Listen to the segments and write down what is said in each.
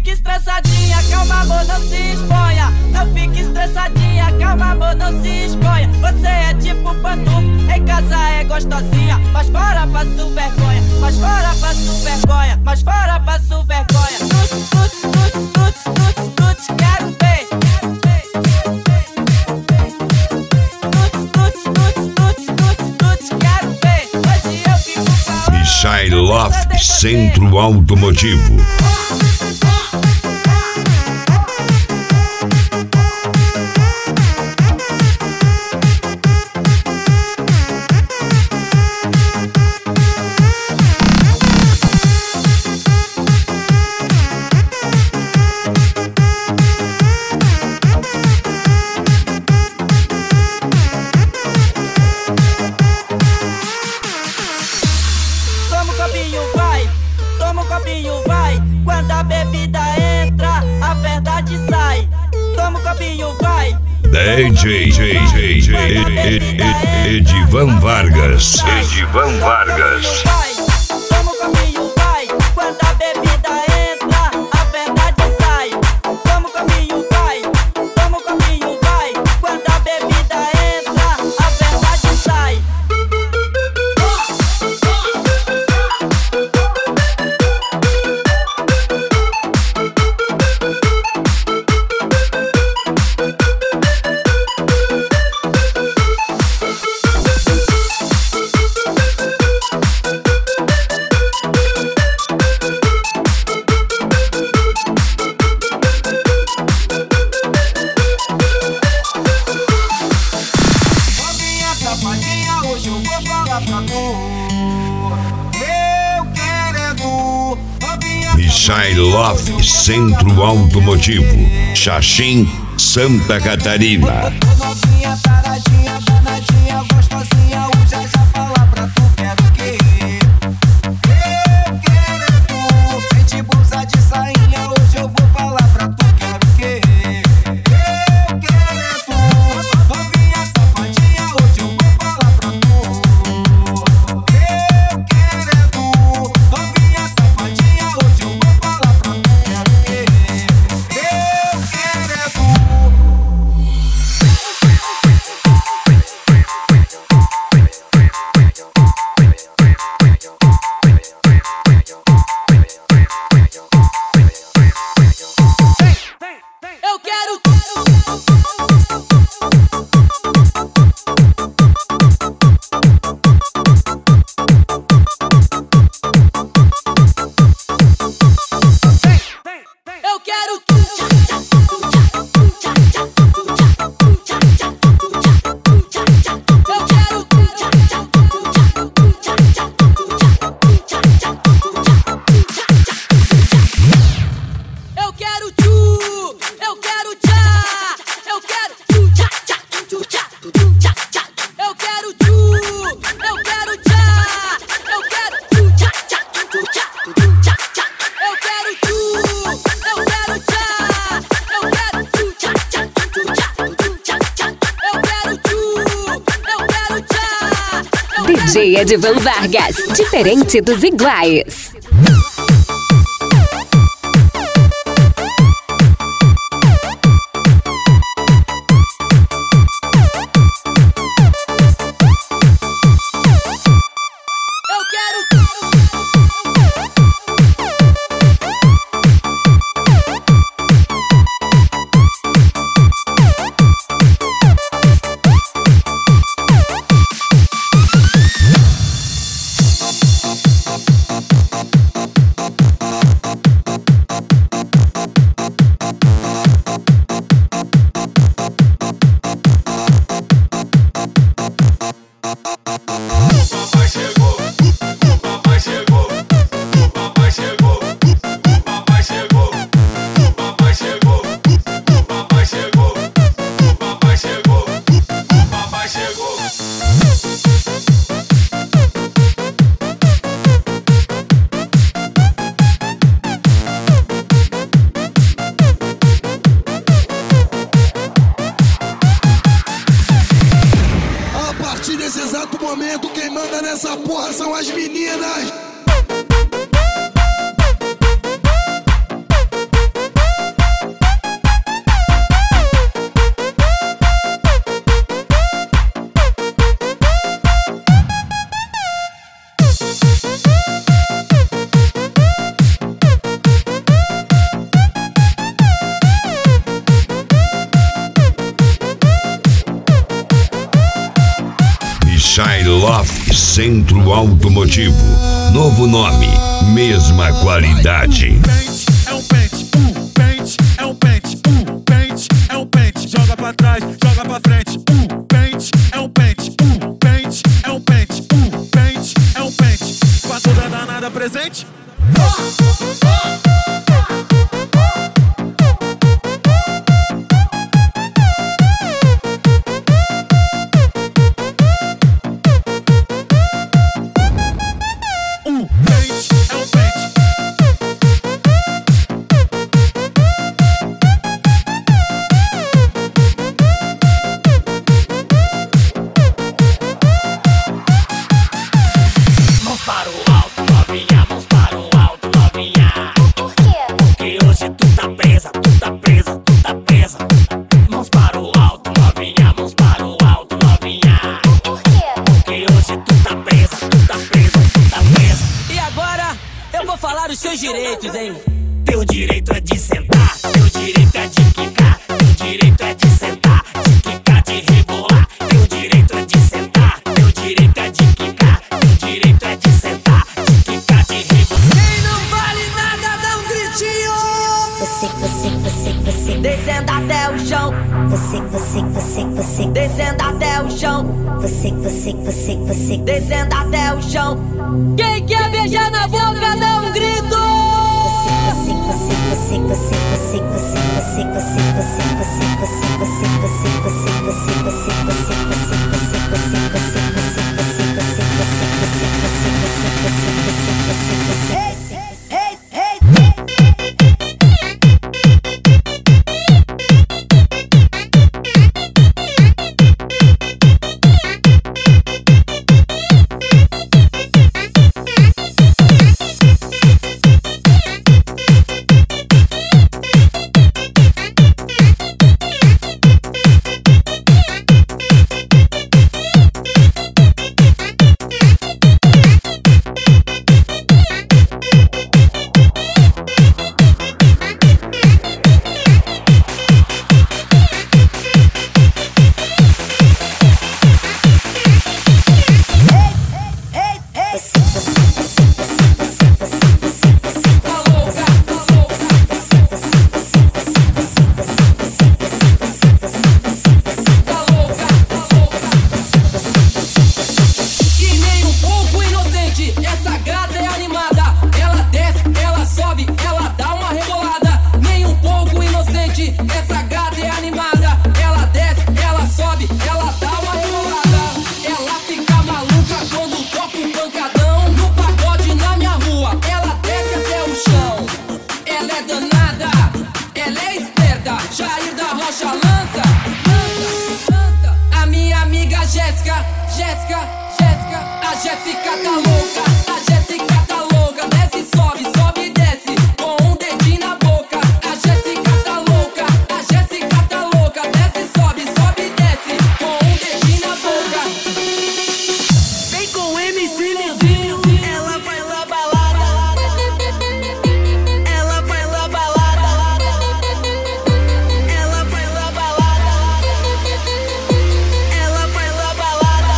fique estressadinha, calma amor, não se exponha. Não fique estressadinha, calma amor, não se exponha. Você é tipo pantufa, em casa é gostosinha, mas fora passo vergonha, mas fora passo vergonha, mas fora passo vergonha. Tuts, tuts, tuts, tuts, tuts, tuts, quero ver. Tuts, tuts, tuts, tuts, tuts, tuts, quero ver. Hoje eu fico com a Michai Loft Centro Automotivo. Toma um copinho, vai. Toma um copinho, vai. Quando a bebida entra, a verdade sai. Toma um copinho, vai. DJ Edivan Vargas. Edivan Vargas. Vai. Toma um copinho, vai. Quando a bebida entra, a verdade sai. Toma um copinho, vai. Toma um copinho, vai. Quando a bebida entra, a verdade sai. Novinha safadinha, hoje eu vou falar pra tu. Eu quero é tu. Novinha Michai Loft Centro Automotivo. Xaxim, Santa Catarina. novinha taradinha, danadinha, gostosinha, usa já falar pra tu. Quero o quê? Eu quero é tu. Vem de blusa de sainha, hoje eu vou falar pra tu. Quero o quê? Eu quero é tu. Novinha safadinha, hoje eu vou falar pra tu. Eu quero é tu. Novinha safadinha, hoje eu vou falar pra tu. Quero o quê? Eu quero é tu. Eu quero. Eu quero. Eu quero. Eu quero tchu, eu quero tchá, eu quero tchu tchá tchá tchu tchá tchu tchá tchá. Eu quero tchu, eu quero tchá, eu quero tchu tchá tchá tchu tchá tchu tchá tchá. Eu quero tchu, eu quero tchá, eu quero tchu tchá tchá tchu tchá tchu tchá tchá. Eu quero tchu, eu quero tchá. DJ Edivan Vargas, diferente dos iguais. Eu quero. Centro Automotivo. Novo nome, mesma qualidade. É um pente, pente, é um pente, pente, é um pente. Joga pra trás, joga pra frente. Pente, é um pente, pente, é um pente, pente, é um pente. Com a toda danada presente. Os seus direitos, hein? Teu direito é de sentar, teu direito é de quicar, teu direito é de sentar, de quicar, de rebolar. Teu direito é de sentar, teu direito é de quicar, teu direito é de sentar, de quicar, de rebolar. Quem não vale nada dá um gritinho. Você, descendo até o chão. Você, descendo até o chão. Você, descendo até o chão. Quem quer beijar na boca dá um grito. A Jéssica tá louca, a Jéssica tá louca. Desce, sobe, sobe e desce, com um dedinho na boca. A Jéssica tá louca, a Jéssica tá louca. Desce, sobe, sobe e desce, com um dedinho na boca. Vem com o MC Lizinho, ela vai lá balada. Ela vai lá balada. Ela vai lá balada. Ela vai lá balada.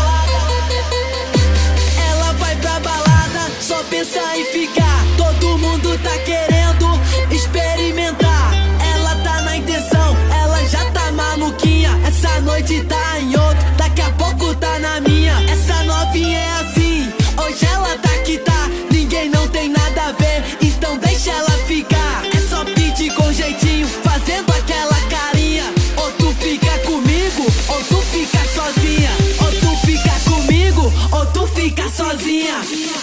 Ela vai pra balada, só pensa em ficar. Todo mundo tá querendo experimentar. Ela tá na intenção, ela já tá maluquinha. Essa noite tá em outro, daqui a pouco tá na minha. Essa novinha é assim, hoje ela tá que tá. Ninguém não tem nada a ver, então deixa ela ficar. É só pedir com jeitinho, fazendo aquela carinha. Ou tu fica comigo, ou tu fica sozinha. Ou tu fica comigo, ou tu fica sozinha.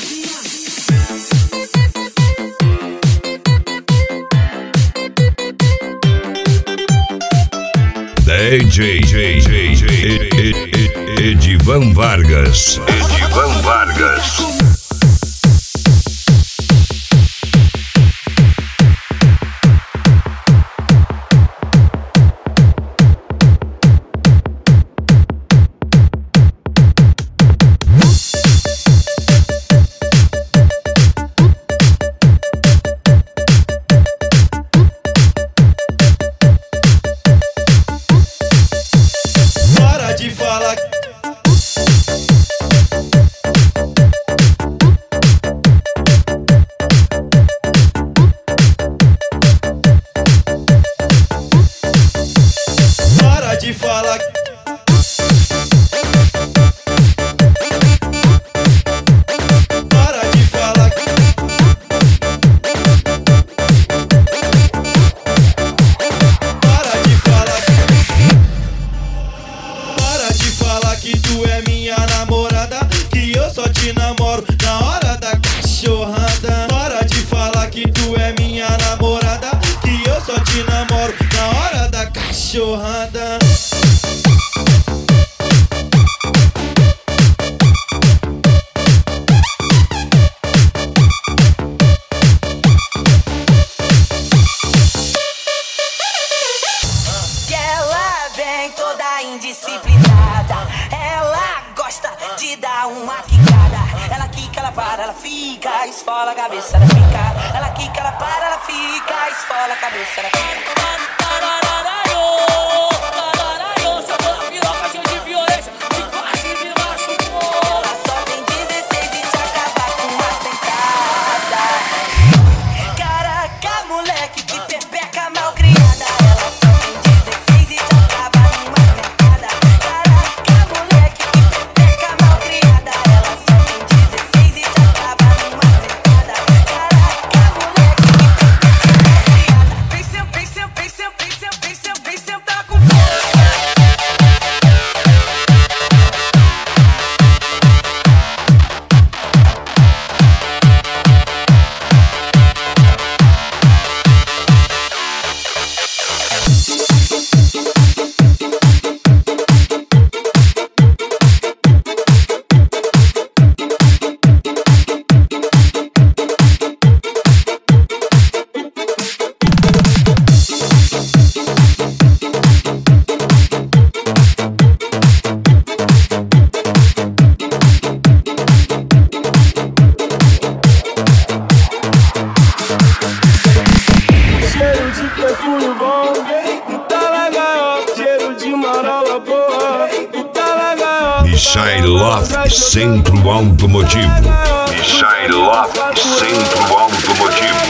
Edivan Vargas. Edivan Vargas. Para de falar. cachorrada. Que ela vem toda indisciplinada. Ela gosta de dar uma quicada. Ela quica, ela para, ela fica, esfola a cabeça, ela fica. Ela quica, ela para, ela fica, esfola a cabeça, ela fica. Ela só tem 16 e te acaba com uma sentada. Caraca, moleque, que pepeca mal criada. Ela só tem 16 e te acaba numa sentada. Caraca, moleque, que pepeca mal criada. Ela só tem 16 e te acaba numa sentada. Caraca, moleque, que pepeca mal criada. Vem sentar com força. Cheiro de perfume bom, tá legal. Cheiro de marola boa, tá legal. Michai Love Centro Automotivo. Michai Love Centro Automotivo.